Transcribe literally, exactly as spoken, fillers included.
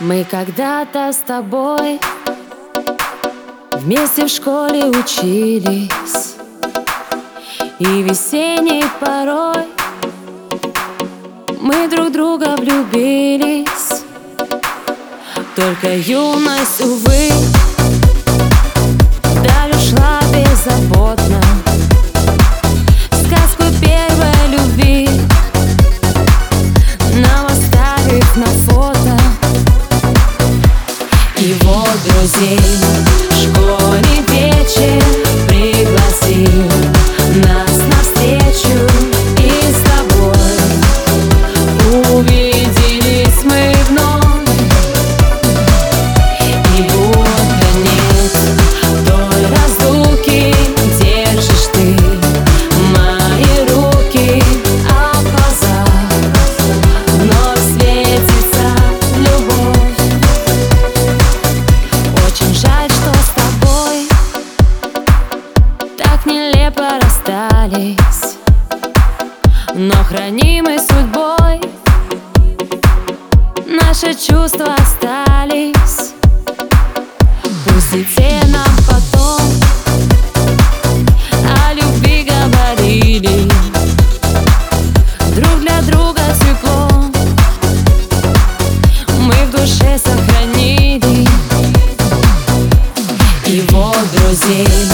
Мы когда-то с тобой вместе в школе учились, и весенней порой мы друг друга влюбились. Только юность, увы, вдаль ушла беззаботно. Сказку первой любви нам оставив на фото. И вот друзей в школе вечер пригласил нас навстречу, и с тобой увиделись мы вновь. И будто нет той разлуки, держишь ты мои руки, а в глазах вновь светится любовь. Очень жаль, что с тобой так нелепо расстались, но хранимы судьбой наши чувства остались. Пусть и те нам потом о любви говорили, друг для друга тепло мы в душе сохранили. И вот друзей